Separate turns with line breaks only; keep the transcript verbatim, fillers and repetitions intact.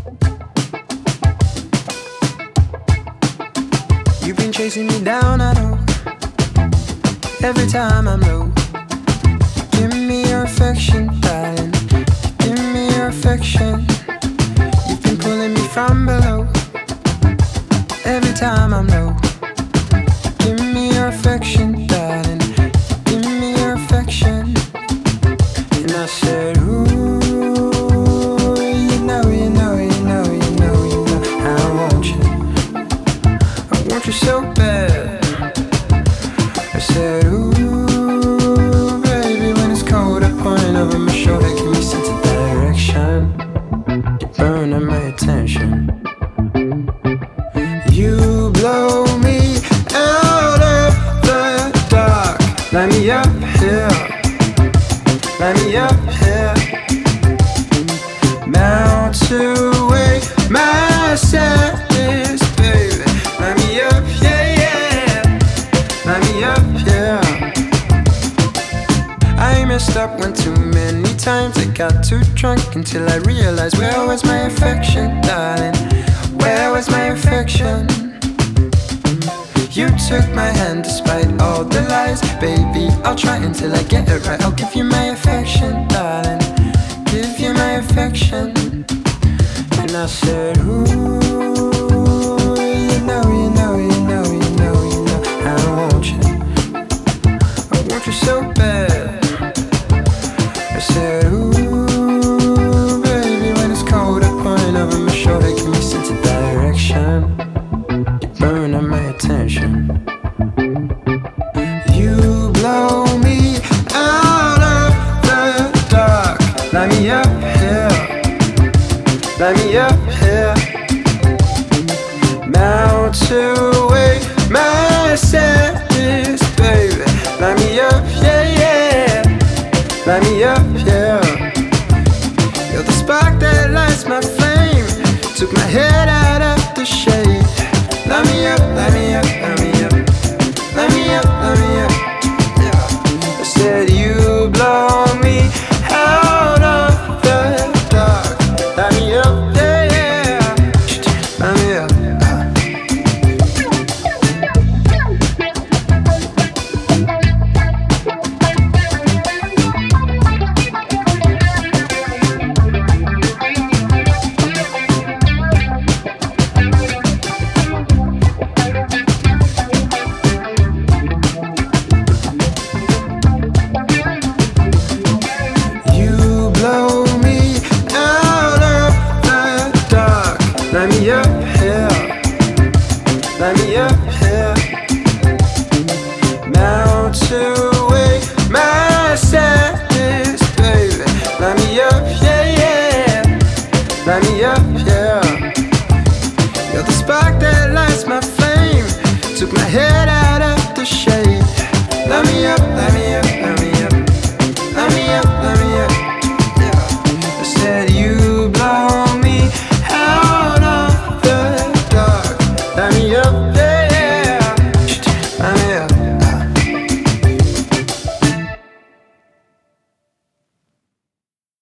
You've been chasing me down, I know. Every time I'm low, give me your affection, darling. Give me your affection. You've been pulling me from below. Every time I'm low, give me your affection, darling. Give me your affection. And I said, ooh, you know, you know, you know, you know, you know, I want you. I want you so bad. I said, ooh, baby, when it's cold, I point over my shoulder, give me sense of direction. You're burning my attention. You blow me out of the dark. Light me up here. Light me up here. Melt away my sadness, baby. Light me up, yeah, yeah. Light me up, yeah. I messed up one too many times. I got too drunk until I realized, where was my affection, darling? Where was my affection? You took my hand despite all the lies. Baby, I'll try until I get it right. I'll give you my affection, darling. Give you my affection. And I said, ooh, you know, you know, you know, you know, you know, I want you. I want you so bad. I said, ooh, baby, when it's cold, I point over my shoulder, give me sense of direction. You're burning my attention. You blow me out of the dark. Light me up here. Light me up here. Melt away my sadness, baby. Light me up, yeah, yeah. Light me up, yeah. You're the spark that lights my flame. Took my head out of the shade. Light me up, light me up, light me up. Light me up, light me up, yeah. I said you blow me out of the dark. Light me up, yeah, yeah. Light me up. Light me up here. Light me up here. Melt away my sadness, baby. Light me up, yeah, yeah. Light me up, yeah. You're the spark that lights my flame. Took my head